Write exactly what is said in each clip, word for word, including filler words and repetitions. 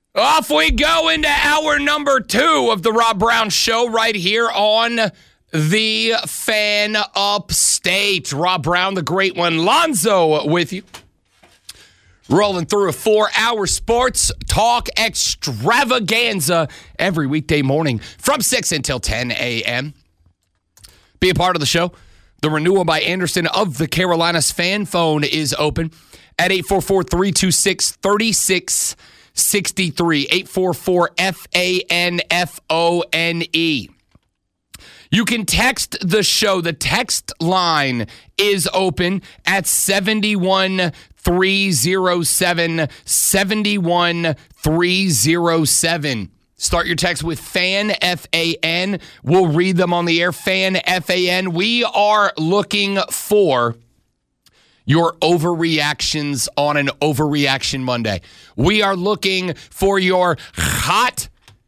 Off we go into hour number two of the Rob Brown Show right here on the Fan Upstate. Rob Brown, the great one, Lonzo with you. Rolling through a four-hour sports talk extravaganza every weekday morning from six until ten a.m. Be a part of the show. The renewal by Anderson of the Carolinas fan phone is open at eight four four, three two six, three six six three, eight four four, F A N F O N E. You can text the show. The text line is open at seven one three oh seven, seven one three oh seven. Start your text with FAN, F A N. We'll read them on the air, FAN, F A N. We are looking for your overreactions on an Overreaction Monday. We are looking for your hot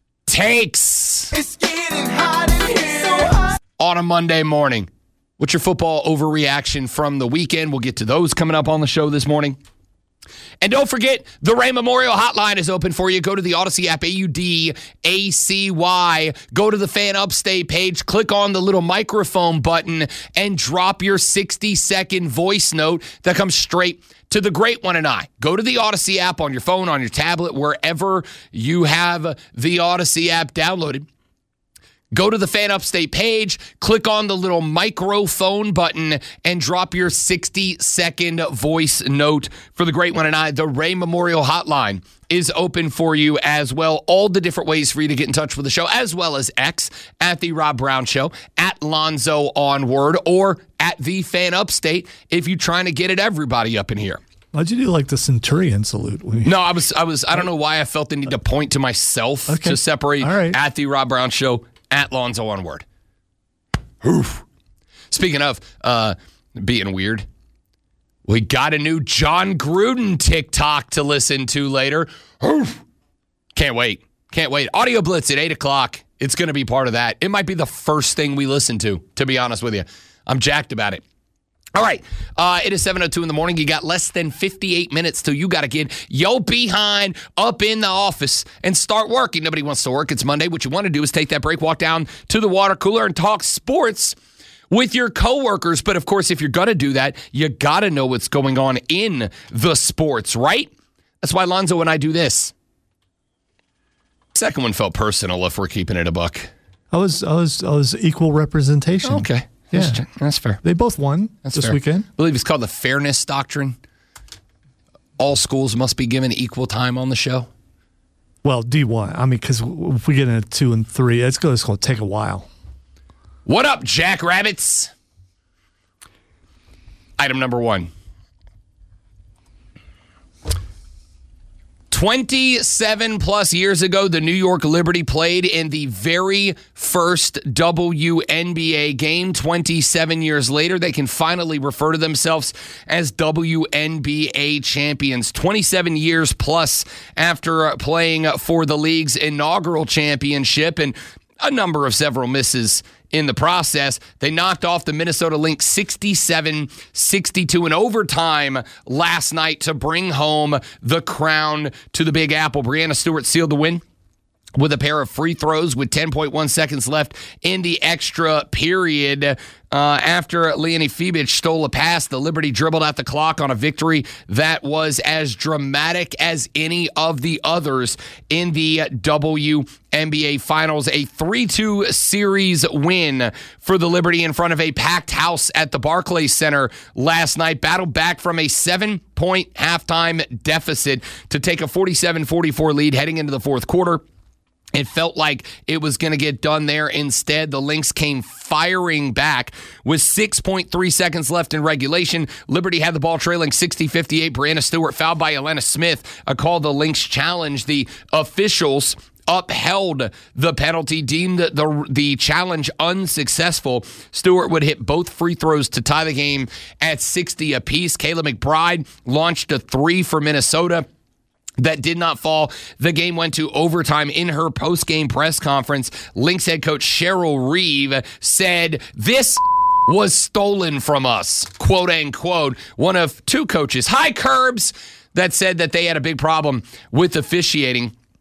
takes. It's getting hot in here. So hot. On a Monday morning. What's your football overreaction from the weekend? We'll get to those coming up on the show this morning. And don't forget, the Ray Memorial Hotline is open for you. Go to the Odyssey app, A U D A C Y. Go to the Fan Upstate page, click on the little microphone button, and drop your sixty-second voice note that comes straight to the great one and I. Go to the Odyssey app on your phone, on your tablet, wherever you have the Odyssey app downloaded. Go to the Fan Upstate page, click on the little microphone button, and drop your sixty-second voice note for the great one and I. The Ray Memorial Hotline is open for you as well. All the different ways for you to get in touch with the show, as well as X at The Rob Brown Show, at Lonzo Onward, or at The Fan Upstate if you're trying to get at everybody up in here. Why'd you do like the Centurion salute? No, I was, I was, I don't know why I felt the need to point to myself okay. to separate All right. at The Rob Brown Show, at Lonzo Onward. Oof. Speaking of uh, being weird, we got a new John Gruden TikTok to listen to later. Oof. Can't wait. Can't wait. Audio Blitz at eight o'clock. It's going to be part of that. It might be the first thing we listen to, to be honest with you. I'm jacked about it. All right, uh, it is seven oh two in the morning. You got less than fifty-eight minutes till you got to get your behind up in the office and start working. Nobody wants to work. It's Monday. What you want to do is take that break, walk down to the water cooler, and talk sports with your coworkers. But, of course, if you're going to do that, you got to know what's going on in the sports, right? That's why Lonzo and I do this. Second one felt personal if we're keeping it a buck. I was, I was, I was equal representation. Okay. Yeah, that's fair. They both won that's this fair. weekend. I believe it's called the Fairness Doctrine. All schools must be given equal time on the show. Well, D one. I mean, because if we get into two and three, it's going to take a while. What up, Jackrabbits? Item number one. twenty-seven plus years ago, the New York Liberty played in the very first W N B A game. twenty-seven years later, they can finally refer to themselves as W N B A champions. twenty-seven years plus after playing for the league's inaugural championship and a number of several misses in the process, they knocked off the Minnesota Lynx sixty-seven sixty-two in overtime last night to bring home the crown to the Big Apple. Breanna Stewart sealed the win with a pair of free throws with ten point one seconds left in the extra period. Uh, after Leonie Fibich stole a pass, the Liberty dribbled out the clock on a victory that was as dramatic as any of the others in the W N B A Finals. A three two series win for the Liberty in front of a packed house at the Barclays Center last night. Battled back from a seven-point halftime deficit to take a forty-seven forty-four lead heading into the fourth quarter. It felt like it was going to get done there. Instead, the Lynx came firing back with six point three seconds left in regulation. Liberty had the ball trailing sixty fifty-eight. Breanna Stewart fouled by Elena Smith. A call the Lynx challenge. The officials upheld the penalty, deemed the, the challenge unsuccessful. Stewart would hit both free throws to tie the game at sixty apiece. Kayla McBride launched a three for Minnesota that did not fall. The game went to overtime. In her post-game press conference, Lynx head coach Cheryl Reeve said, "This was stolen from us," quote unquote. One of two coaches, Hi Curbs, that said that they had a big problem with officiating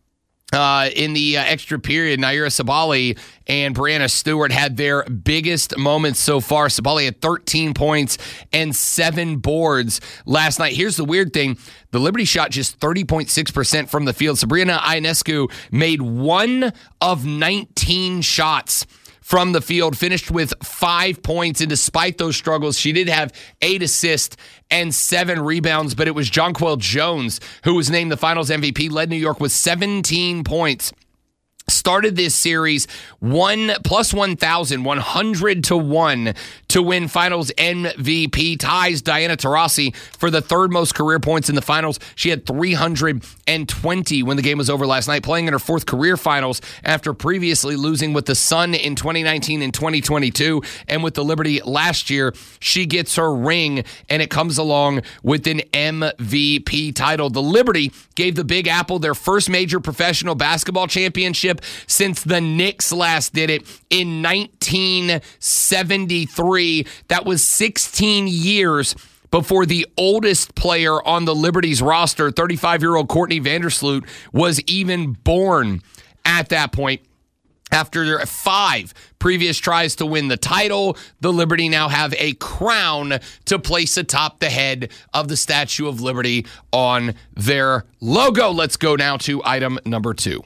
Uh, in the uh, extra period, Naira Sabali and Brianna Stewart had their biggest moments so far. Sabali had thirteen points and seven boards last night. Here's the weird thing. The Liberty shot just thirty point six percent from the field. Sabrina Ionescu made one of nineteen shots from the field, finished with five points, and despite those struggles, she did have eight assists and seven rebounds, but it was Jonquel Jones who was named the Finals M V P, led New York with seventeen points. Started this series one plus one thousand one hundred to one to win Finals M V P. Ties Diana Taurasi for the third most career points in the Finals. She had three hundred twenty when the game was over last night, playing in her fourth career Finals after previously losing with the Sun in twenty nineteen and twenty twenty-two, and with the Liberty last year. She gets her ring, and it comes along with an M V P title. The Liberty gave the Big Apple their first major professional basketball championship since the Knicks last did it in nineteen seventy-three. That was sixteen years before the oldest player on the Liberty's roster, thirty-five-year-old Courtney Vandersloot, was even born at that point. After five previous tries to win the title, the Liberty now have a crown to place atop the head of the Statue of Liberty on their logo. Let's go now to item number two.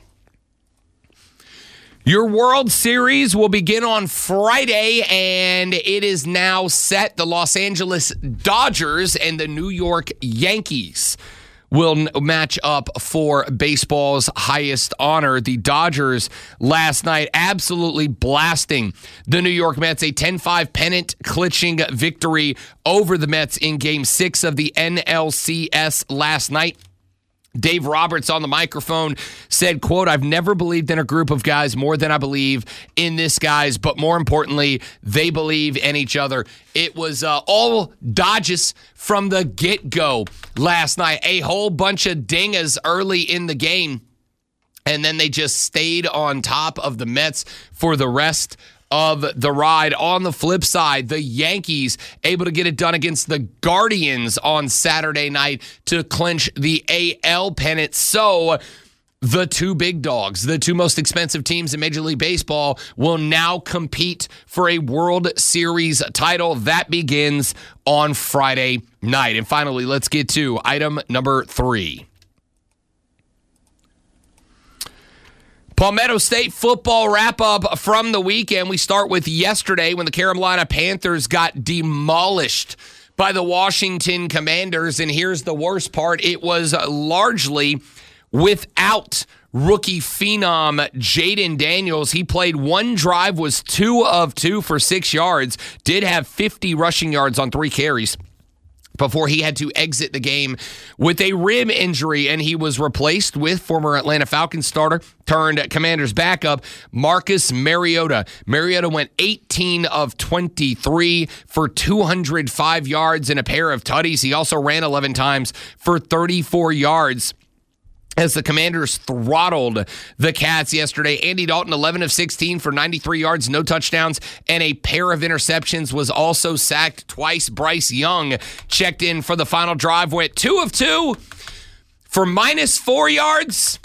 Your World Series will begin on Friday, and it is now set. The Los Angeles Dodgers and the New York Yankees will match up for baseball's highest honor. The Dodgers last night absolutely blasting the New York Mets, a ten five pennant-clinching victory over the Mets in Game six of the N L C S last night. Dave Roberts on the microphone said, quote, "I've never believed in a group of guys more than I believe in this guys, but more importantly, they believe in each other." It was uh, all Dodgers from the get-go last night. A whole bunch of dingers early in the game, and then they just stayed on top of the Mets for the rest of the ride. On the flip side, the Yankees able to get it done against the Guardians on Saturday night to clinch the A L pennant. So the two big dogs, the two most expensive teams in Major League Baseball, will now compete for a World Series title. That begins on Friday night. And finally, let's get to item number three. Palmetto State football wrap-up from the weekend. We start with yesterday when the Carolina Panthers got demolished by the Washington Commanders. And here's the worst part. It was largely without rookie phenom Jaden Daniels. He played one drive, was two of two for six yards, did have fifty rushing yards on three carries before he had to exit the game with a rib injury, and he was replaced with former Atlanta Falcons starter turned Commanders backup Marcus Mariota. Mariota went eighteen of twenty-three for two hundred five yards and a pair of tutties. He also ran eleven times for thirty-four yards. As the Commanders throttled the Cats yesterday, Andy Dalton, eleven of sixteen for ninety-three yards, no touchdowns, and a pair of interceptions, was also sacked twice. Bryce Young checked in for the final drive, went two of two for minus four yards.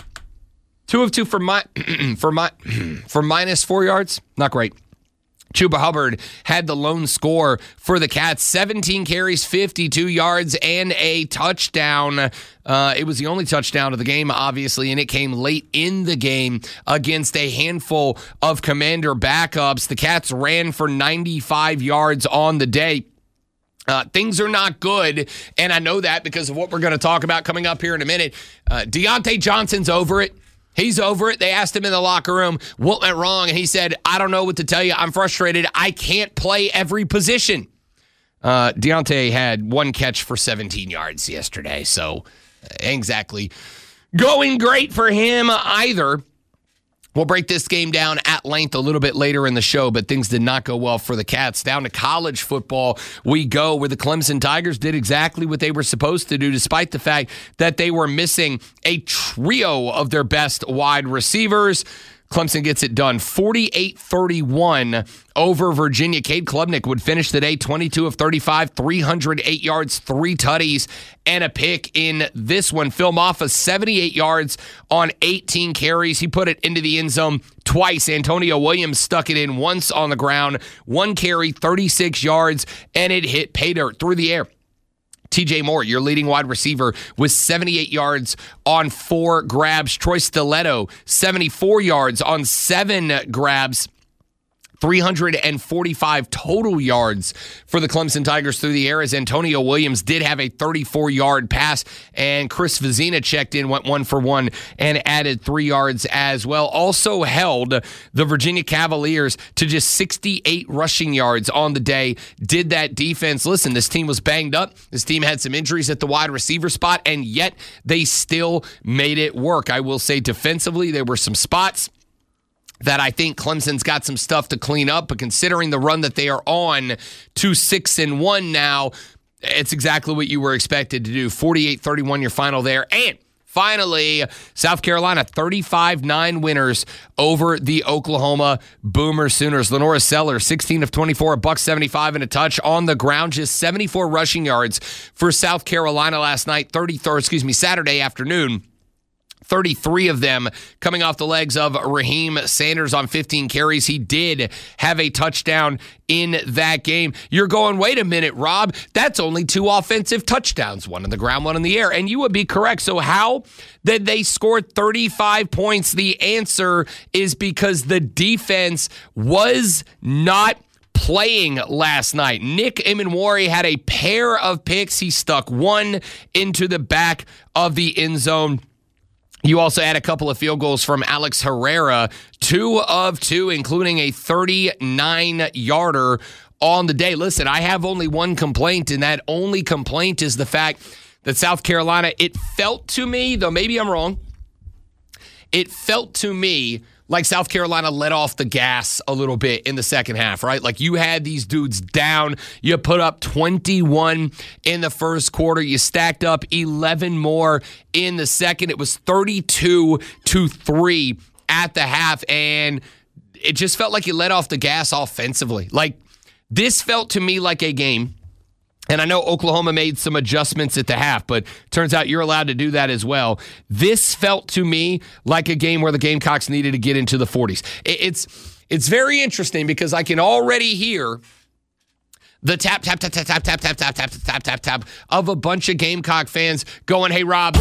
Two of two for my, for my, for minus four yards. Not great. Chuba Hubbard had the lone score for the Cats, seventeen carries, fifty-two yards, and a touchdown. Uh, it was the only touchdown of the game, obviously, and it came late in the game against a handful of Commander backups. The Cats ran for ninety-five yards on the day. Uh, things are not good, and I know that because of what we're going to talk about coming up here in a minute. Uh, Deontay Johnson's over it. He's over it. They asked him in the locker room what went wrong, and he said, "I don't know what to tell you. I'm frustrated. I can't play every position." Uh, Deontay had one catch for seventeen yards yesterday, so exactly going great for him either. We'll break this game down at length a little bit later in the show, but things did not go well for the Cats. Down to college football we go, where the Clemson Tigers did exactly what they were supposed to do, despite the fact that they were missing a trio of their best wide receivers. Clemson gets it done. forty-eight thirty-one over Virginia. Cade Klubnik would finish the day twenty-two of thirty-five, three hundred eight yards, three tutties, and a pick in this one. Phil Maffa, seventy-eight yards on eighteen carries. He put it into the end zone twice. Antonio Williams stuck it in once on the ground. One carry, thirty-six yards, and it hit pay dirt through the air. T J Moore, your leading wide receiver, with seventy-eight yards on four grabs. Troy Stiletto, seventy-four yards on seven grabs. three hundred forty-five total yards for the Clemson Tigers through the air, as Antonio Williams did have a thirty-four-yard pass, and Chris Vezina checked in, went one for one, and added three yards as well. Also held the Virginia Cavaliers to just sixty-eight rushing yards on the day. Did that defense. Listen, this team was banged up. This team had some injuries at the wide receiver spot, and yet they still made it work. I will say defensively, there were some spots that I think Clemson's got some stuff to clean up, but considering the run that they are on to six and one now, it's exactly what you were expected to do. forty-eight thirty-one your final there. And finally, South Carolina, thirty-five nine winners over the Oklahoma Boomer Sooners. Lenora Sellers, sixteen of twenty-four, a buck seventy-five and a touch on the ground, just seventy-four rushing yards for South Carolina last night, thirty, excuse me, Saturday afternoon. thirty-three of them coming off the legs of Raheem Sanders on fifteen carries. He did have a touchdown in that game. You're going, wait a minute, Rob, that's only two offensive touchdowns, one on the ground, one in the air. And you would be correct. So how did they score thirty-five points? The answer is because the defense was not playing last night. Nick Imanwari had a pair of picks. He stuck one into the back of the end zone. You also had a couple of field goals from Alex Herrera, two of two, including a thirty-nine-yarder on the day. Listen, I have only one complaint, and that only complaint is the fact that South Carolina, it felt to me, though maybe I'm wrong, it felt to me like South Carolina let off the gas a little bit in the second half, right? Like you had these dudes down. You put up twenty-one in the first quarter. You stacked up eleven more in the second. It was thirty-two to three at the half, and it just felt like you let off the gas offensively. Like this felt to me like a game. And I know Oklahoma made some adjustments at the half, but turns out you're allowed to do that as well. This felt to me like a game where the Gamecocks needed to get into the forties. It's it's very interesting because I can already hear the tap, tap, tap, tap, tap, tap, tap, tap, tap, tap, tap, tap of a bunch of Gamecock fans going, hey, Rob,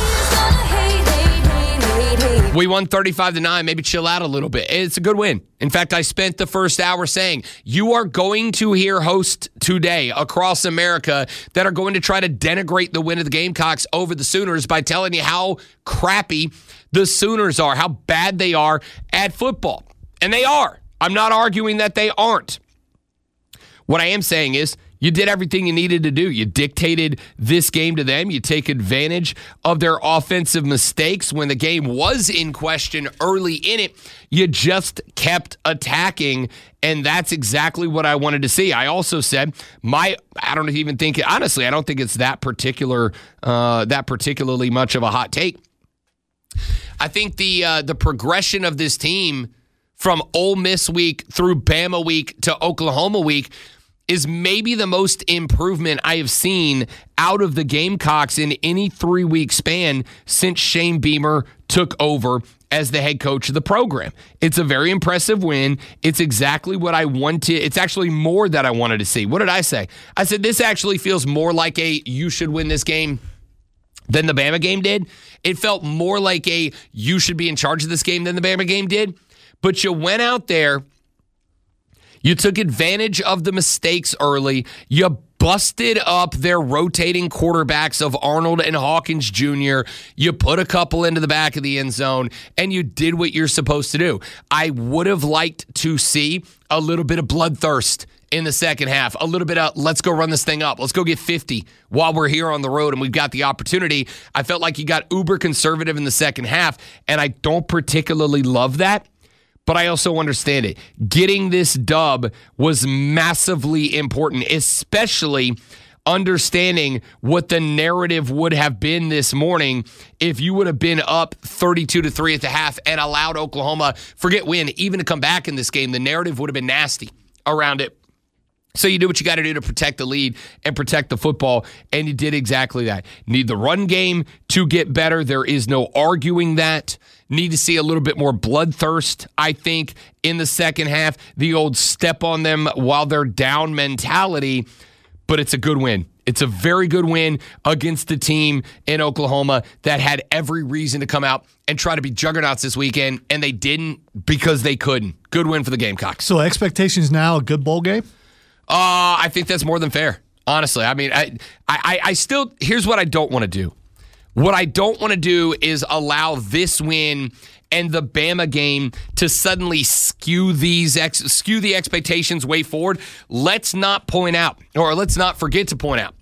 we won thirty-five to nine. Maybe chill out a little bit. It's a good win. In fact, I spent the first hour saying you are going to hear hosts today across America that are going to try to denigrate the win of the Gamecocks over the Sooners by telling you how crappy the Sooners are, how bad they are at football. And they are. I'm not arguing that they aren't. What I am saying is you did everything you needed to do. You dictated this game to them. You take advantage of their offensive mistakes when the game was in question early in it. You just kept attacking, and that's exactly what I wanted to see. I also said my I don't even think honestly I don't think it's that particular uh, that particularly much of a hot take. I think the uh, the progression of this team from Ole Miss week through Bama week to Oklahoma week is maybe the most improvement I have seen out of the Gamecocks in any three-week span since Shane Beamer took over as the head coach of the program. It's a very impressive win. It's exactly what I wanted. It's actually more that I wanted to see. What did I say? I said this actually feels more like a you should win this game than the Bama game did. It felt more like a you should be in charge of this game than the Bama game did. But you went out there, you took advantage of the mistakes early. You busted up their rotating quarterbacks of Arnold and Hawkins Junior You put a couple into the back of the end zone, and you did what you're supposed to do. I would have liked to see a little bit of bloodthirst in the second half, a little bit of let's go run this thing up. Let's go get fifty while we're here on the road and we've got the opportunity. I felt like you got uber conservative in the second half, and I don't particularly love that. But I also understand it. Getting this dub was massively important, especially understanding what the narrative would have been this morning if you would have been up thirty-two to three at the half and allowed Oklahoma, forget win, even to come back in this game. The narrative would have been nasty around it. So you do what you got to do to protect the lead and protect the football, and you did exactly that. Need the run game to get better. There is no arguing that. Need to see a little bit more bloodthirst, I think, in the second half. The old step on them while they're down mentality, but it's a good win. It's a very good win against the team in Oklahoma that had every reason to come out and try to be juggernauts this weekend, and they didn't because they couldn't. Good win for the Gamecocks. So expectations now, a good bowl game? Uh, I think that's more than fair, honestly. I mean, I, I, I still, here's what I don't want to do. What I don't want to do is allow this win and the Bama game to suddenly skew these ex, skew the expectations way forward. Let's not point out, or let's not forget to point out,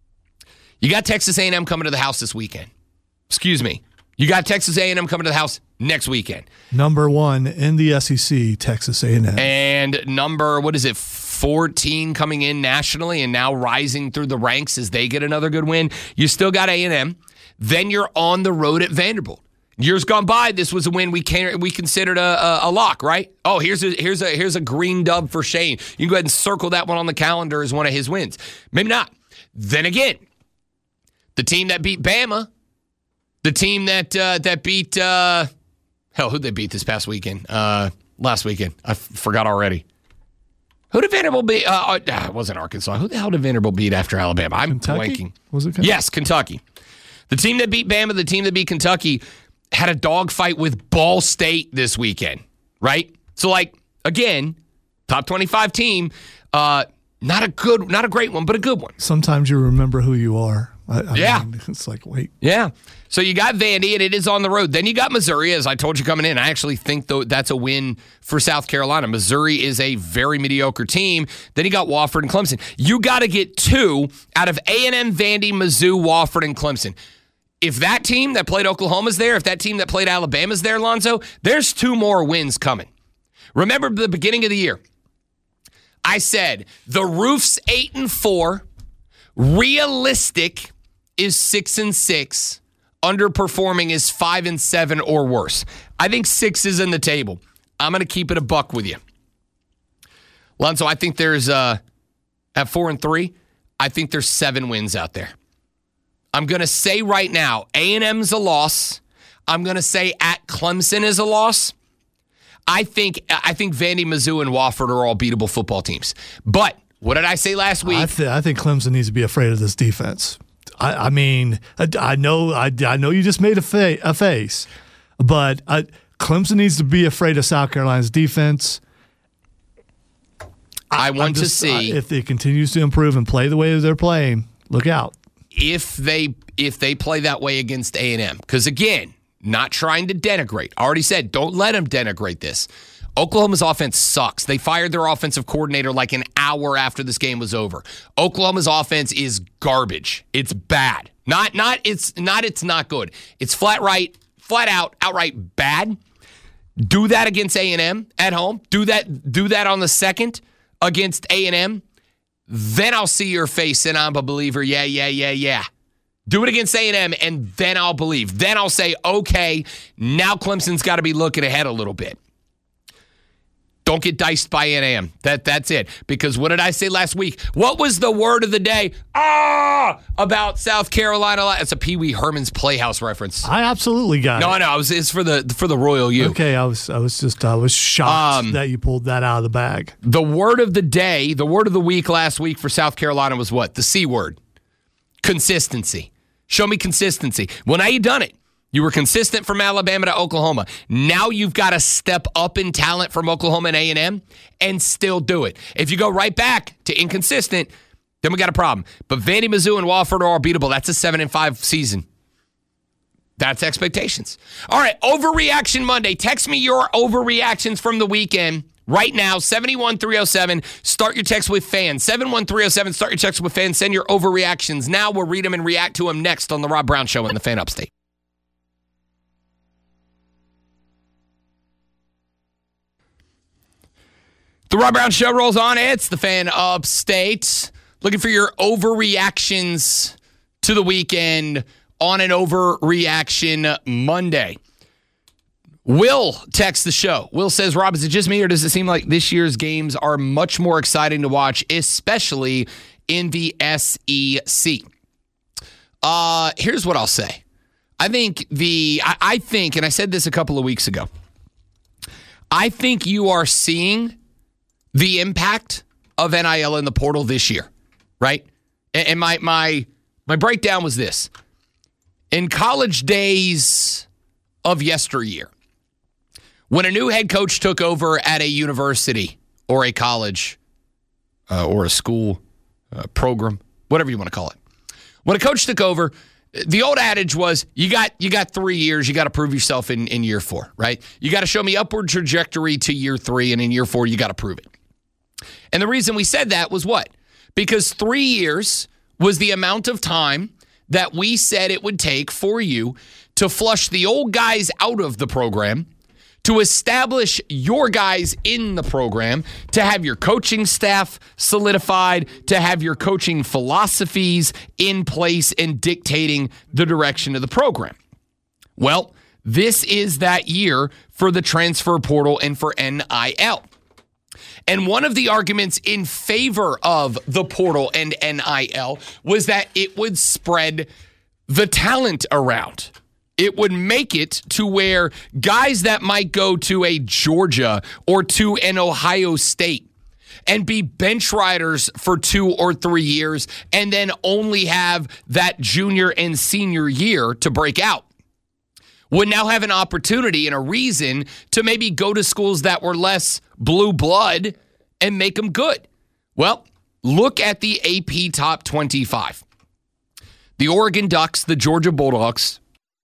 you got Texas A and M coming to the house this weekend. Excuse me. You got Texas A and M coming to the house next weekend. Number one in the S E C, Texas A and M. And number, what is it, fourteen coming in nationally and now rising through the ranks as they get another good win. You still got A and M. Then you're on the road at Vanderbilt. Years gone by, this was a win we can we considered a, a, a lock, right? Oh, here's a here's a here's a green dub for Shane. You can go ahead and circle that one on the calendar as one of his wins. Maybe not. Then again, the team that beat Bama, the team that uh, that beat uh, hell, who'd they beat this past weekend? Uh, last weekend, I f- forgot already. Who did Vanderbilt beat? Uh, uh, it wasn't Arkansas. Who the hell did Vanderbilt beat after Alabama? I'm Kentucky? blanking. Was it Kentucky? Yes, Kentucky. The team that beat Bama, the team that beat Kentucky, had a dogfight with Ball State this weekend, right? So, like, again, top twenty-five team, uh, not a good, not a great one, but a good one. Sometimes you remember who you are. I, I Yeah. mean, it's like, wait. Yeah. So you got Vandy, and it is on the road. Then you got Missouri, as I told you coming in. I actually think though that's a win for South Carolina. Missouri is a very mediocre team. Then you got Wofford and Clemson. You got to get two out of A and M, Vandy, Mizzou, Wofford, and Clemson. If that team that played Oklahoma's there, if that team that played Alabama's there, Lonzo, there's two more wins coming. Remember the beginning of the year. I said the roof's eight and four, realistic is six and six, underperforming is five and seven or worse. I think six is in the table. I'm going to keep it a buck with you, Lonzo. I think there's uh, at four and three. I think there's seven wins out there. I'm going to say right now, A and M's a loss. I'm going to say at Clemson is a loss. I think I think Vandy, Mizzou, and Wofford are all beatable football teams. But what did I say last week? I, th- I think Clemson needs to be afraid of this defense. I, I mean, I, I know I, I know you just made a, fa- a face, but I, Clemson needs to be afraid of South Carolina's defense. I, I want just, to see I, if it continues to improve and play the way they're playing. Look out. If they if they play that way against A and M. Because, again, not trying to denigrate. I already said, don't let them denigrate this. Oklahoma's offense sucks. They fired their offensive coordinator like an hour after this game was over. Oklahoma's offense is garbage. It's bad. Not not it's not it's not good. It's flat right, flat out, outright bad. Do that against A and M at home. Do that, do that on the second against A and M. Then I'll see your face and I'm a believer. Yeah, yeah, yeah, yeah. Do it against A and M, and then I'll believe. Then I'll say, okay, now Clemson's got to be looking ahead a little bit. Don't get diced by A and M. That, that's it. Because what did I say last week? What was the word of the day? Ah! About South Carolina. It's a Pee Wee Herman's Playhouse reference. I absolutely got no, it. No, no. It's for the for the Royal U. Okay, I was I was just I was shocked Um, that you pulled that out of the bag. The word of the day, the word of the week last week for South Carolina was what? The C word. Consistency. Show me consistency. Well, now you've done it. You were consistent from Alabama to Oklahoma. Now you've got to step up in talent from Oklahoma and A and M and still do it. If you go right back to inconsistent, then we got a problem. But Vandy, Mizzou, and Wofford are all beatable. That's a seven and five season. That's expectations. All right, Overreaction Monday. Text me your overreactions from the weekend right now, seven one three oh seven. Start your text with FAN. seven one three oh seven, start your text with FAN. Send your overreactions. Now we'll read them and react to them next on The Rob Brown Show in the Fan Upstate. The Rob Brown Show rolls on. It's the Fan Upstate. Looking for your overreactions to the weekend on an Overreaction Monday. Will texts the show. Will says, Rob, is it just me or does it seem like this year's games are much more exciting to watch, especially in the S E C? Uh, here's what I'll say. I think the, I, I think, and I said this a couple of weeks ago, I think you are seeing the impact of N I L in the portal this year, right? And, and my my my breakdown was this. In college days of yesteryear, when a new head coach took over at a university or a college uh, or a school uh, program, whatever you want to call it, when a coach took over, the old adage was, you got you got three years, you got to prove yourself in, in year four, right? You got to show me upward trajectory to year three, and in year four, you got to prove it. And the reason we said that was what? Because three years was the amount of time that we said it would take for you to flush the old guys out of the program, to establish your guys in the program, to have your coaching staff solidified, to have your coaching philosophies in place and dictating the direction of the program. Well, this is that year for the transfer portal and for N I L. And one of the arguments in favor of the portal and N I L was that it would spread the talent around. It would make it to where guys that might go to a Georgia or to an Ohio State and be bench riders for two or three years and then only have that junior and senior year to break out would now have an opportunity and a reason to maybe go to schools that were less blue blood and make them good. Well, look at the A P Top twenty-five. The Oregon Ducks, the Georgia Bulldogs,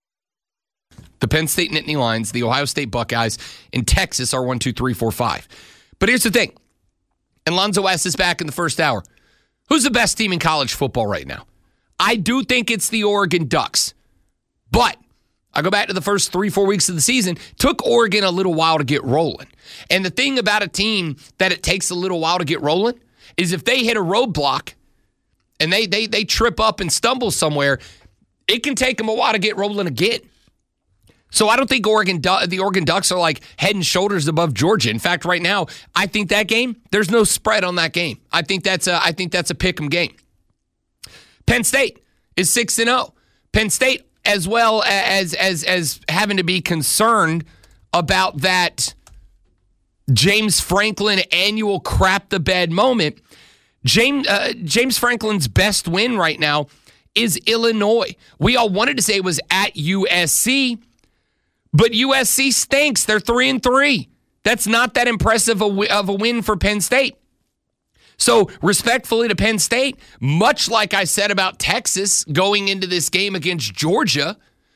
the Penn State Nittany Lions, the Ohio State Buckeyes, and Texas are one, two, three, four, five. But here's the thing. And Lonzo S is back in the first hour. Who's the best team in college football right now? I do think it's the Oregon Ducks. But I go back to the first three, four weeks of the season. Took Oregon a little while to get rolling. And the thing about a team that it takes a little while to get rolling is if they hit a roadblock and they they they trip up and stumble somewhere, it can take them a while to get rolling again. So I don't think Oregon the Oregon Ducks are like head and shoulders above Georgia. In fact, right now, I think that game, there's no spread on that game. I think that's a I think that's a pick 'em game. Penn State is six and oh. Penn State, as well as as as having to be concerned about that James Franklin annual crap the bed moment. James uh, James Franklin's best win right now is Illinois. We all wanted to say it was at U S C, but U S C stinks. They're three and three. That's not that impressive of a win for Penn State. So respectfully to Penn State, much like I said about Texas going into this game against Georgia,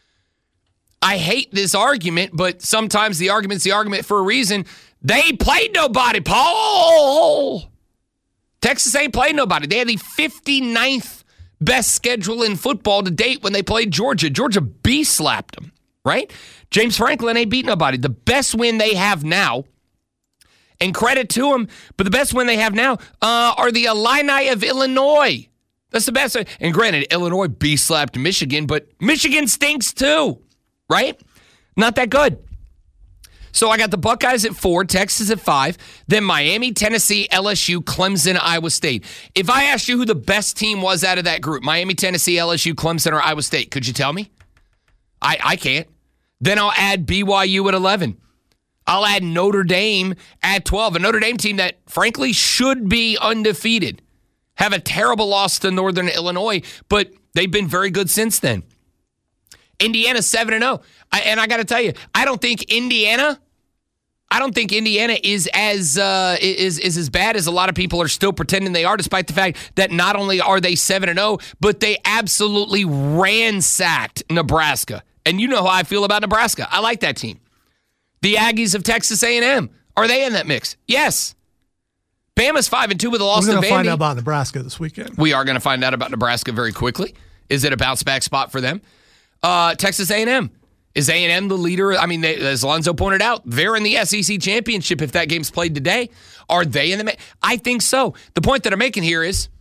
I hate this argument, but sometimes the argument's the argument for a reason. They ain't played nobody, Paul. Texas ain't played nobody. They had the fifty-ninth best schedule in football to date when they played Georgia. Georgia B-slapped them, right? James Franklin ain't beat nobody. The best win they have now, and credit to them, but the best win they have now uh, are the Illini of Illinois. That's the best. And granted, Illinois B-slapped Michigan, but Michigan stinks too, right? Not that good. So I got the Buckeyes at four, Texas at five, then Miami, Tennessee, L S U, Clemson, Iowa State. If I asked you who the best team was out of that group, Miami, Tennessee, L S U, Clemson, or Iowa State, could you tell me? I, I can't. Then I'll add B Y U at eleven. I'll add Notre Dame at twelve. A Notre Dame team that, frankly, should be undefeated. Have a terrible loss to Northern Illinois, but they've been very good since then. Indiana seven and oh. And I got to tell you, I don't think Indiana, I don't think Indiana is as uh, is, is as bad as a lot of people are still pretending they are, despite the fact that not only are they seven and oh, but they absolutely ransacked Nebraska. And you know how I feel about Nebraska. I like that team. The Aggies of Texas A and M, are they in that mix? Yes. Bama's five and two with a loss to Vandy. We're going to find out about Nebraska this weekend. We are going to find out about Nebraska very quickly. Is it a bounce back spot for them? Uh, Texas A and M. Is A and M the leader? I mean, they, as Lonzo pointed out, they're in the S E C championship if that game's played today. Are they in the mix? I think so. The point that I'm making here is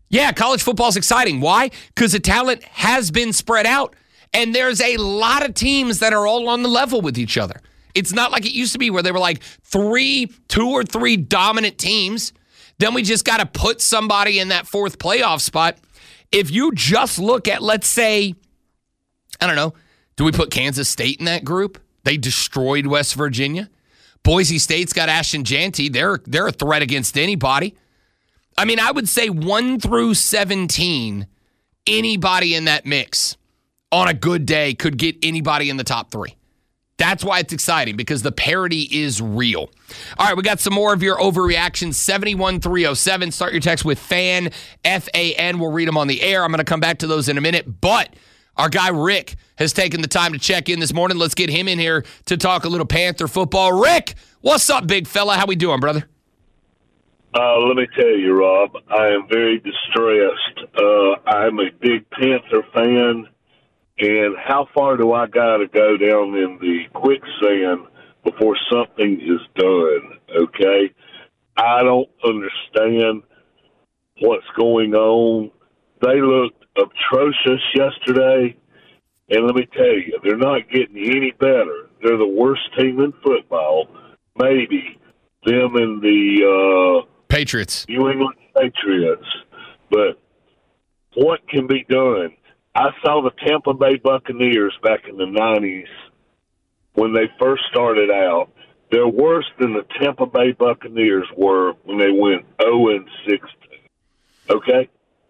Yeah, college football is exciting. Why? Because the talent has been spread out, and there's a lot of teams that are all on the level with each other. It's not like it used to be where they were like three, two or three dominant teams. Then we just got to put somebody in that fourth playoff spot. If you just look at, let's say, I don't know, do we put Kansas State in that group? They destroyed West Virginia. Boise State's got Ashton Jeanty. They're, they're a threat against anybody. I mean, I would say one through seventeen, anybody in that mix on a good day could get anybody in the top three. That's why it's exciting, because the parity is real. All right, we got some more of your overreactions. seven one three oh seven. Start your text with FAN, F A N. We'll read them on the air. I'm going to come back to those in a minute. But our guy Rick has taken the time to check in this morning. Let's get him in here to talk a little Panther football. Rick, what's up, big fella? How we doing, brother? Uh, let me tell you, Rob, I am very distressed. Uh, I'm a big Panther fan, and how far do I got to go down in the quicksand before something is done, okay? I don't understand what's going on. They looked atrocious yesterday, and let me tell you, they're not getting any better. They're the worst team in football, maybe them and the uh, Patriots. New England Patriots. But what can be done? I saw the Tampa Bay Buccaneers back in the nineties when they first started out. They're worse than the Tampa Bay Buccaneers were when they went oh and sixteen. Okay?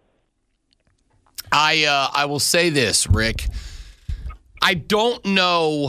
I uh, I will say this, Rick. I don't know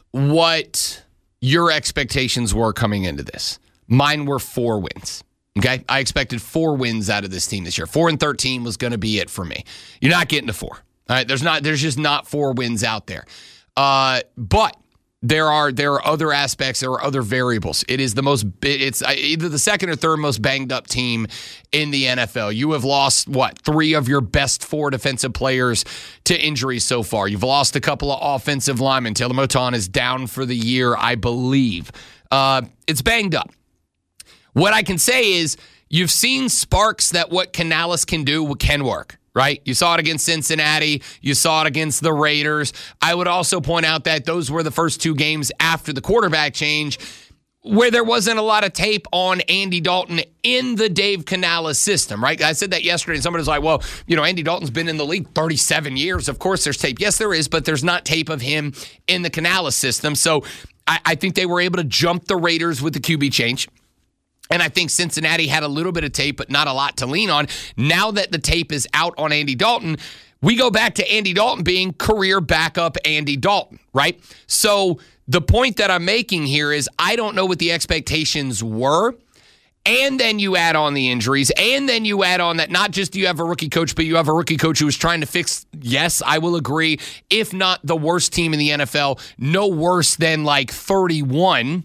what your expectations were coming into this. Mine were four wins. Okay? I expected four wins out of this team this year. Four and thirteen was going to be it for me. You're not getting to four. All right? There's not. There's just not four wins out there. Uh, but there are there are other aspects. There are other variables. It is the most. It's either the second or third most banged up team in the N F L. You have lost what three of your best four defensive players to injuries so far. You've lost a couple of offensive linemen. Taylor Moton is down for the year, I believe. Uh, it's banged up. What I can say is you've seen sparks that what Canales can do can work, right? You saw it against Cincinnati. You saw it against the Raiders. I would also point out that those were the first two games after the quarterback change where there wasn't a lot of tape on Andy Dalton in the Dave Canales system, right? I said that yesterday, and somebody was like, well, you know, Andy Dalton's been in the league thirty-seven years. Of course there's tape. Yes, there is, but there's not tape of him in the Canales system. So I, I think they were able to jump the Raiders with the Q B change. And I think Cincinnati had a little bit of tape, but not a lot to lean on. Now that the tape is out on Andy Dalton, we go back to Andy Dalton being career backup Andy Dalton, right? So the point that I'm making here is I don't know what the expectations were. And then you add on the injuries. And then you add on that not just do you have a rookie coach, but you have a rookie coach who is trying to fix, yes, I will agree, if not the worst team in the N F L, no worse than like thirty-one.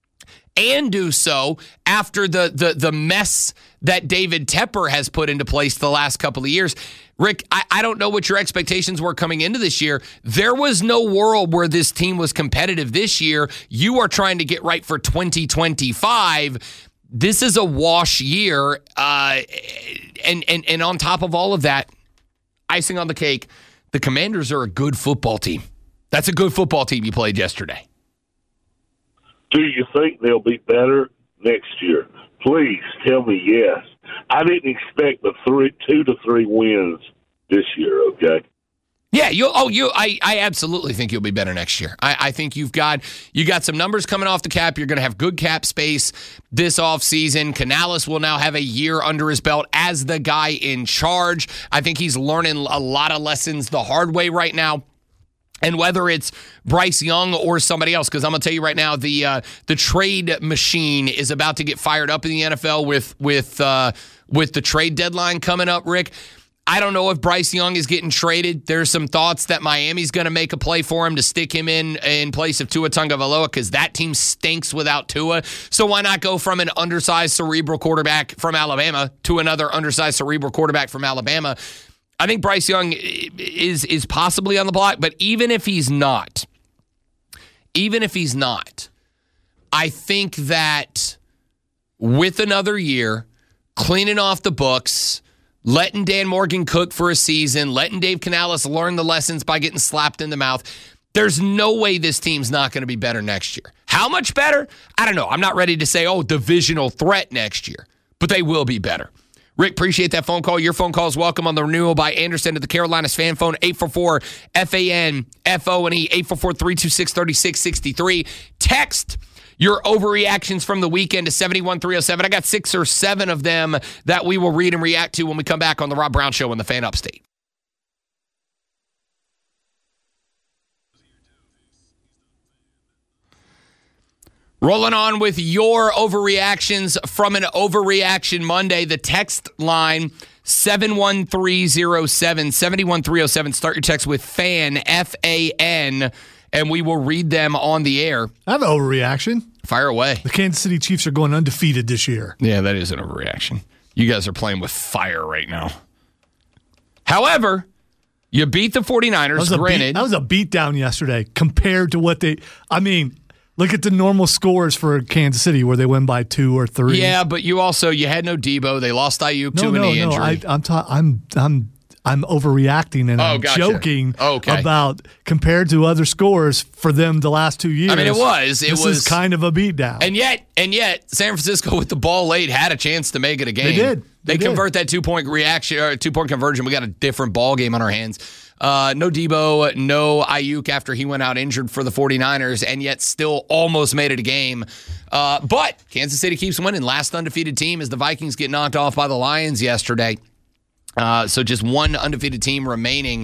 And do so after the, the the mess that David Tepper has put into place the last couple of years. Rick, I, I don't know what your expectations were coming into this year. There was no world where this team was competitive this year. You are trying to get right for twenty twenty-five. This is a wash year. Uh, and, and, and on top of all of that, icing on the cake, the Commanders are a good football team. That's a good football team you played yesterday. Do you think they'll be better next year? Please tell me yes. I didn't expect the three, two to three wins this year. Okay. Yeah. You. Oh, you. I. I absolutely think you'll be better next year. I, I think you've got you got some numbers coming off the cap. You're going to have good cap space this offseason. Canales will now have a year under his belt as the guy in charge. I think he's learning a lot of lessons the hard way right now. And whether it's Bryce Young or somebody else, because I'm going to tell you right now, the uh, the trade machine is about to get fired up in the N F L with with uh, with the trade deadline coming up, Rick. I don't know if Bryce Young is getting traded. There's some thoughts that Miami's going to make a play for him to stick him in in place of Tua Tagovailoa because that team stinks without Tua. So why not go from an undersized cerebral quarterback from Alabama to another undersized cerebral quarterback from Alabama? I think Bryce Young is is possibly on the block, but even if he's not, even if he's not, I think that with another year, cleaning off the books, letting Dan Morgan cook for a season, letting Dave Canales learn the lessons by getting slapped in the mouth. There's no way this team's not going to be better next year. How much better? I don't know. I'm not ready to say, oh, divisional threat next year, but they will be better. Rick, appreciate that phone call. Your phone call is welcome on the Renewal by Anderson to the Carolinas fan phone, eight four four F A N F O N E, eight four four, three two six, three six six three. Text your overreactions from the weekend to seven one three oh seven. I got six or seven of them that we will read and react to when we come back on the Rob Brown Show on the Fan Upstate. Rolling on with your overreactions from an Overreaction Monday. The text line, seven one three oh seven, seven one three oh seven. Start your text with FAN, F A N, and we will read them on the air. I have an overreaction. Fire away. The Kansas City Chiefs are going undefeated this year. Yeah, that is an overreaction. You guys are playing with fire right now. However, you beat the 49ers, That was a granted. beat, that was a beatdown yesterday compared to what they – I mean – look at the normal scores for Kansas City where they win by two or three. Yeah, but you also you had no Debo. They lost Ayuk no, to a no, knee no. injury. I, I'm, ta- I'm I'm I'm overreacting and Oh, I'm gotcha. joking Okay. about compared to other scores for them the last two years. I mean, it was. It this was is kind of a beatdown. And yet, and yet, San Francisco with the ball late had a chance to make it a game. They did. They, They convert that two point reaction or two point conversion. We got a different ball game on our hands. Uh, no Debo, no Ayuk after he went out injured for the 49ers, and yet still almost made it a game. Uh, but Kansas City keeps winning. Last undefeated team as the Vikings get knocked off by the Lions yesterday. Uh, so just one undefeated team remaining.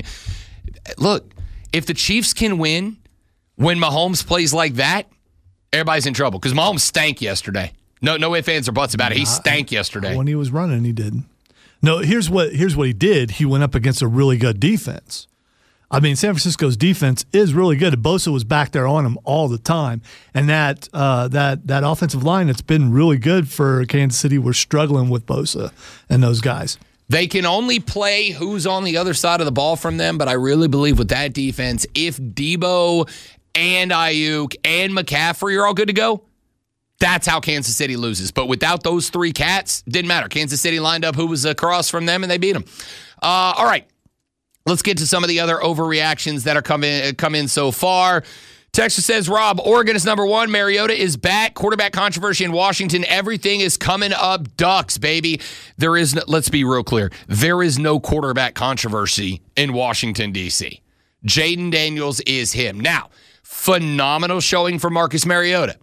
Look, if the Chiefs can win when Mahomes plays like that, everybody's in trouble because Mahomes stank yesterday. No, no ifs, ands, or buts about it. He stank yesterday. When he was running, he did. No, here's what here's what he did. He went up against a really good defense. I mean, San Francisco's defense is really good. Bosa was back there on him all the time, and that uh, that that offensive line that's been really good for Kansas City. We're struggling with Bosa and those guys. They can only play who's on the other side of the ball from them, but I really believe with that defense, if Debo and Ayuk and McCaffrey are all good to go, that's how Kansas City loses. But without those three cats, didn't matter. Kansas City lined up who was across from them, and they beat them. Uh, all right, let's get to some of the other overreactions that are coming come in so far. Texas says, Rob, Oregon is number one. Mariota is back. Quarterback controversy in Washington. Everything is coming up Ducks, baby. There is, no, let's be real clear, there is no quarterback controversy in Washington, D C Jaden Daniels is him. Now, phenomenal showing for Marcus Mariota.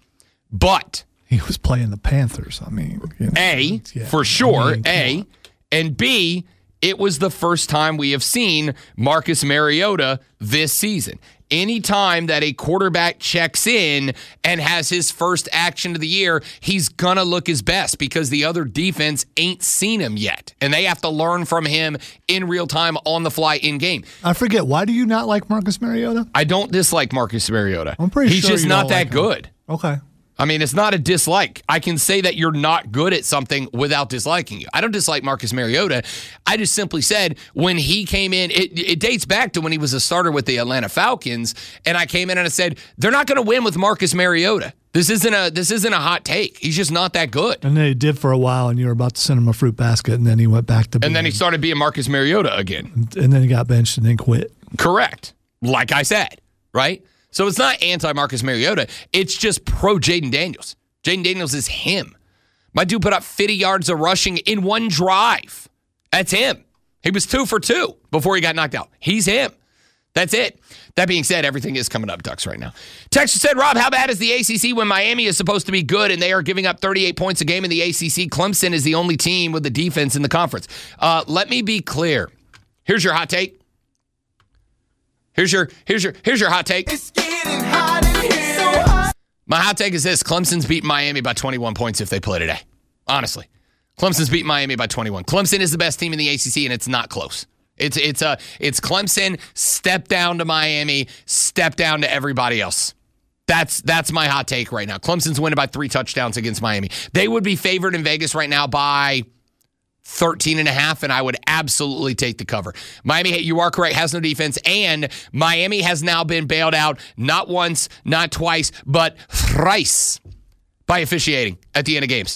But He was playing the Panthers. I mean, you know, A, yeah. for sure, I mean, come A, on. and B, it was the first time we have seen Marcus Mariota this season. Anytime that a quarterback checks in and has his first action of the year, he's going to look his best because the other defense ain't seen him yet. And they have to learn from him in real time, on the fly, in game. I forget. Why do you not like Marcus Mariota? I don't dislike Marcus Mariota. I'm pretty He's sure just you not don't that like him. good. Okay. I mean, it's not a dislike. I can say that you're not good at something without disliking you. I don't dislike Marcus Mariota. I just simply said when he came in, it, it dates back to when he was a starter with the Atlanta Falcons, and I came in and I said, they're not going to win with Marcus Mariota. This isn't a this isn't a hot take. He's just not that good. And then he did for a while, and you were about to send him a fruit basket, and then he went back to being, And then he started being Marcus Mariota again. and then he got benched and then quit. Correct. Like I said, right? So it's not anti-Marcus Mariota. It's just pro-Jaden Daniels. Jaden Daniels is him. My dude put up fifty yards of rushing in one drive. That's him. He was two for two before he got knocked out. He's him. That's it. That being said, everything is coming up Ducks right now. Texas said, Rob, how bad is the A C C when Miami is supposed to be good and they are giving up thirty-eight points a game in the A C C? Clemson is the only team with the defense in the conference. Uh, let me be clear. Here's your hot take. Here's your here's your here's your hot take. It's getting hot in here. So hot. My hot take is this: Clemson's beating Miami by twenty-one points if they play today. Honestly, Clemson's beating Miami by twenty-one. Clemson is the best team in the A C C, and it's not close. It's it's a it's Clemson step down to Miami, step down to everybody else. That's that's my hot take right now. Clemson's winning by three touchdowns against Miami. They would be favored in Vegas right now by thirteen and a half, and I would absolutely take the cover. Miami, you are correct, has no defense, and Miami has now been bailed out not once, not twice, but thrice by officiating at the end of games.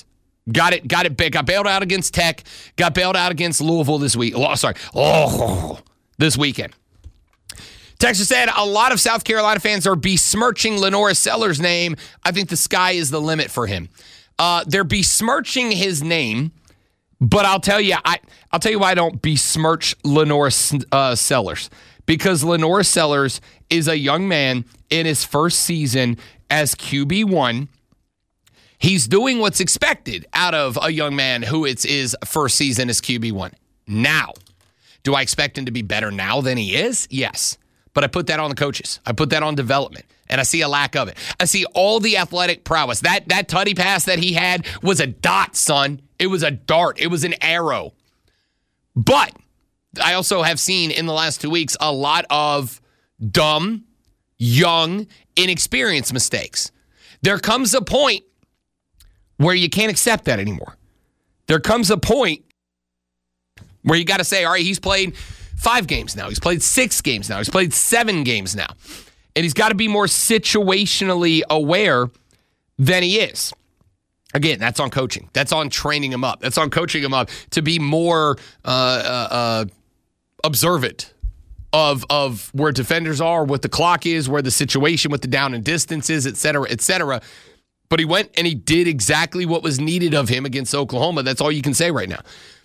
Got it, got it big. Got bailed out against Tech. Got bailed out against Louisville this week. Oh, sorry. Oh, this weekend. Texter said, a lot of South Carolina fans are besmirching LaNorris Sellers' name. I think the sky is the limit for him. Uh, they're besmirching his name, but I'll tell you, I, I'll tell you why I don't besmirch LaNorris uh, Sellers. Because LaNorris Sellers is a young man in his first season as Q B one. He's doing what's expected out of a young man who it's his first season as Q B one. Now, do I expect him to be better now than he is? Yes. But I put that on the coaches. I put that on development, and I see a lack of it. I see all the athletic prowess. That that tutty pass that he had was a dot, son. It was a dart. It was an arrow. But I also have seen in the last two weeks a lot of dumb, young, inexperienced mistakes. There comes a point where you can't accept that anymore. There comes a point where you got to say, all right, he's played five games now. He's played six games now. He's played seven games now. And he's got to be more situationally aware than he is. Again, that's on coaching. That's on training him up. That's on coaching him up to be more uh, uh, uh, observant of, of where defenders are, what the clock is, where the situation with the down and distance is, et cetera, et cetera. But he went and he did exactly what was needed of him against Oklahoma. That's all you can say right now.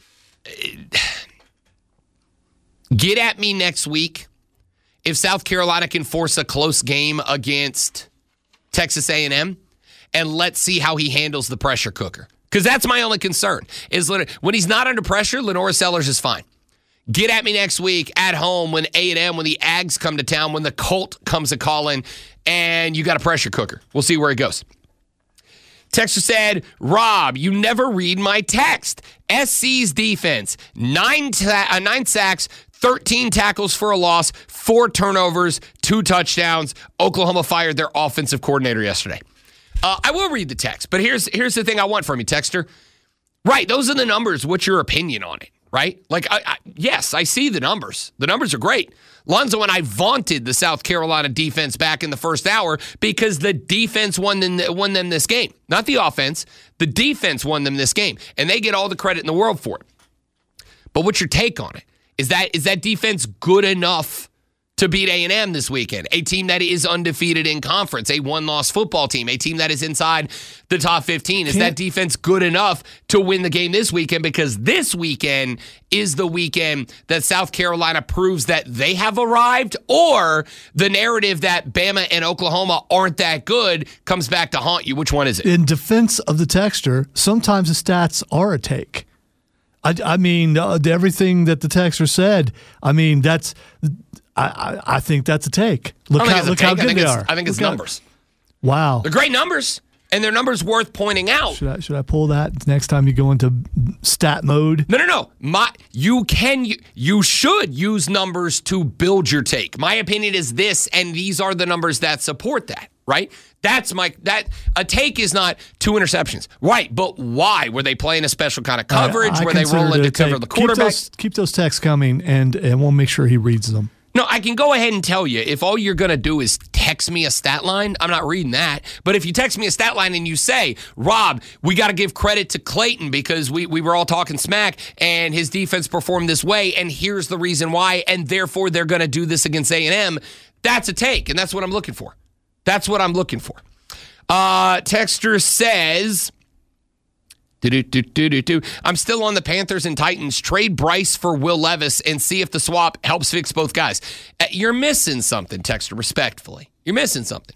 Get at me next week if South Carolina can force a close game against Texas A and M, and let's see how he handles the pressure cooker. Because that's my only concern. Is when he's not under pressure, LaNorris Sellers is fine. Get at me next week at home when A and M, when the Ags come to town, when the Colt comes a calling, and you got a pressure cooker. We'll see where it goes. Texter said, Rob, you never read my text. S C's defense, nine, ta- uh, nine sacks, thirteen tackles for a loss, four turnovers, two touchdowns. Oklahoma fired their offensive coordinator yesterday. Uh, I will read the text, but here's here's the thing I want from you, Texter. Right, those are the numbers. What's your opinion on it, right? Like, I, I, yes, I see the numbers. The numbers are great. Lonzo and I vaunted the South Carolina defense back in the first hour because the defense won them, won them this game. Not the offense. The defense won them this game, and they get all the credit in the world for it. But what's your take on it? Is that is that defense good enough to beat A and M this weekend? A team that is undefeated in conference, a one-loss football team, a team that is inside the top fifteen. Is that defense good enough to win the game this weekend? Because this weekend is the weekend that South Carolina proves that they have arrived, or the narrative that Bama and Oklahoma aren't that good comes back to haunt you. Which one is it? In defense of the texter, sometimes the stats are a take. I, I mean, uh, everything that the texter said, I mean, that's... I, I, I think that's a take. Look how, look how good they are. I think it's look numbers. How, wow. They're great numbers, and they're numbers worth pointing out. Should I, should I pull that next time you go into stat mode? No, no, no. My, you can, you, you should use numbers to build your take. My opinion is this, and these are the numbers that support that, right? That's my, that, a take is not two interceptions. Right, but why? Were they playing a special kind of coverage? I, I Were they rolling to cover the quarterback? Keep those, keep those texts coming, and, and we'll make sure he reads them. No, I can go ahead and tell you, if all you're going to do is text me a stat line, I'm not reading that. But if you text me a stat line and you say, Rob, we got to give credit to Clayton because we, we were all talking smack and his defense performed this way, and here's the reason why, and therefore they're going to do this against A and M, that's a take, and that's what I'm looking for. That's what I'm looking for. Uh, Texter says... Do-do-do-do-do-do. I'm still on the Panthers and Titans. Trade Bryce for Will Levis and see if the swap helps fix both guys. Uh, you're missing something, Texter, respectfully. You're missing something.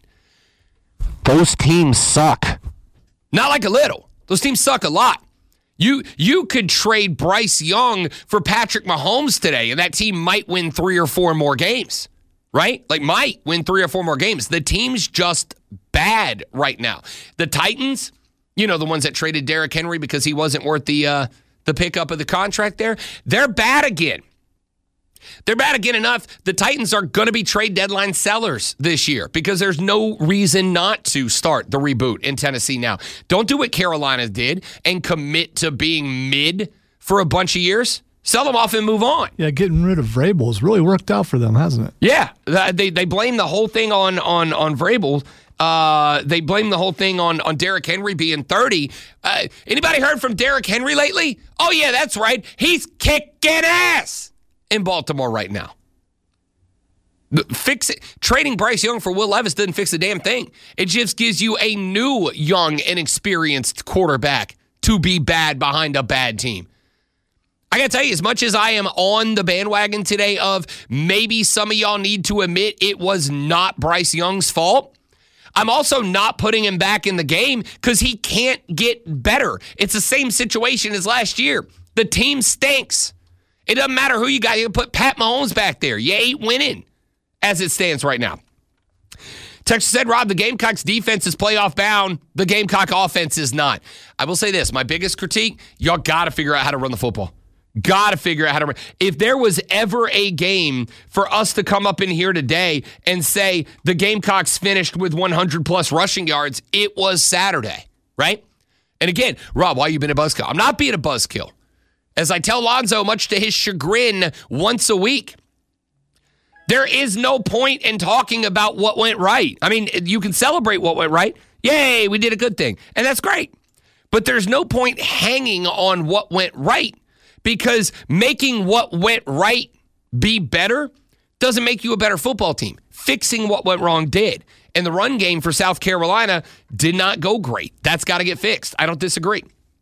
Those teams suck. Not like a little. Those teams suck a lot. You you could trade Bryce Young for Patrick Mahomes today, and that team might win three or four more games, right? Like, might win three or four more games. The team's just bad right now. The Titans... You know, the ones that traded Derrick Henry because he wasn't worth the uh, the pickup of the contract there. They're bad again. They're bad again enough. The Titans are going to be trade deadline sellers this year because there's no reason not to start the reboot in Tennessee now. Don't do what Carolina did and commit to being mid for a bunch of years. Sell them off and move on. Yeah, getting rid of Vrabel has really worked out for them, hasn't it? Yeah, they they blame the whole thing on on on Vrabel. Uh, they blame the whole thing on, on Derrick Henry being thirty. Uh, anybody heard from Derrick Henry lately? Oh, yeah, that's right. He's kicking ass in Baltimore right now. Fix it. Trading Bryce Young for Will Levis doesn't fix a damn thing. It just gives you a new, young, inexperienced quarterback to be bad behind a bad team. I got to tell you, as much as I am on the bandwagon today of maybe some of y'all need to admit it was not Bryce Young's fault, I'm also not putting him back in the game because he can't get better. It's the same situation as last year. The team stinks. It doesn't matter who you got. You can put Pat Mahomes back there. You ain't winning as it stands right now. Texas said, Rob, the Gamecocks defense is playoff bound. The Gamecock offense is not. I will say this. My biggest critique, y'all got to figure out how to run the football. Got to figure out how to run. If there was ever a game for us to come up in here today and say the Gamecocks finished with one hundred plus rushing yards, it was Saturday, right? And again, Rob, why you been a buzzkill? I'm not being a buzzkill. As I tell Lonzo, much to his chagrin, once a week, there is no point in talking about what went right. I mean, you can celebrate what went right. Yay, we did a good thing. And that's great. But there's no point hanging on what went right, because making what went right be better doesn't make you a better football team. Fixing what went wrong did. And the run game for South Carolina did not go great. That's got to get fixed. I don't disagree.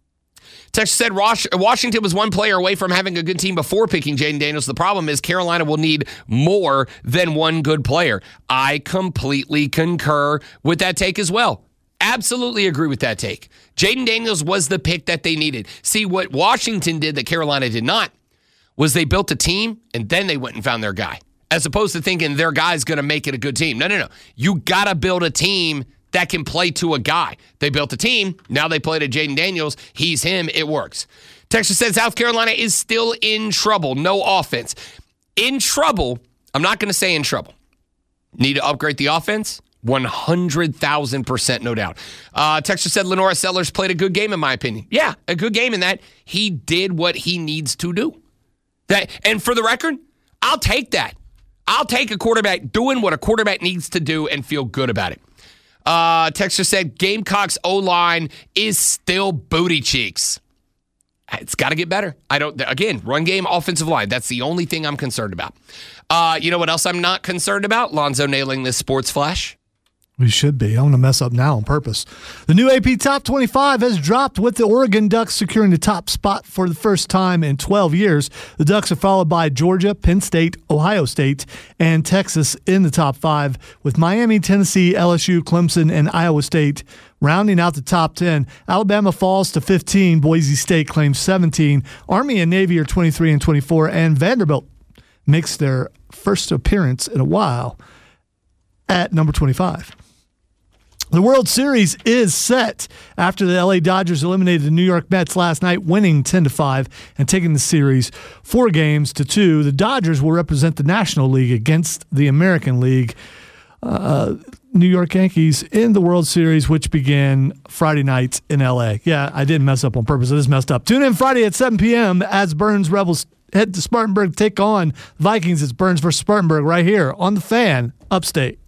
Texas said Washington was one player away from having a good team before picking Jayden Daniels. The problem is Carolina will need more than one good player. I completely concur with that take as well. Absolutely agree with that take. Jayden Daniels was the pick that they needed. See, what Washington did that Carolina did not was they built a team and then they went and found their guy, as opposed to thinking their guy's going to make it a good team. No, no, no. You got to build a team that can play to a guy. They built a team. Now they play to Jayden Daniels. He's him. It works. Texas says South Carolina is still in trouble. No offense. In trouble. I'm not going to say in trouble. Need to upgrade the offense? one hundred thousand percent, no doubt. Uh, Texas said Lenora Sellers played a good game, in my opinion. Yeah, a good game in that he did what he needs to do. That, and for the record, I'll take that. I'll take a quarterback doing what a quarterback needs to do and feel good about it. Uh, Texas said Gamecocks O-line is still booty cheeks. It's got to get better. I don't, again, run game, offensive line. That's the only thing I'm concerned about. Uh, you know what else I'm not concerned about? Lonzo nailing this sports flash. We should be. I'm going to mess up now on purpose. The new A P Top twenty-five has dropped, with the Oregon Ducks securing the top spot for the first time in twelve years. The Ducks are followed by Georgia, Penn State, Ohio State, and Texas in the top five, with Miami, Tennessee, L S U, Clemson, and Iowa State rounding out the top ten. Alabama falls to fifteen. Boise State claims seventeen. Army and Navy are twenty-three and twenty-four. And Vanderbilt makes their first appearance in a while at number twenty-five. The World Series is set after the L A Dodgers eliminated the New York Mets last night, winning ten to five and taking the series four games to two. The Dodgers will represent the National League against the American League. Uh, New York Yankees in the World Series, which began Friday night in L A. Yeah, I didn't mess up on purpose. I just messed up. Tune in Friday at seven p.m. as Burns Rebels head to Spartanburg, take on Vikings. It's Burns versus Spartanburg right here on The Fan, Upstate.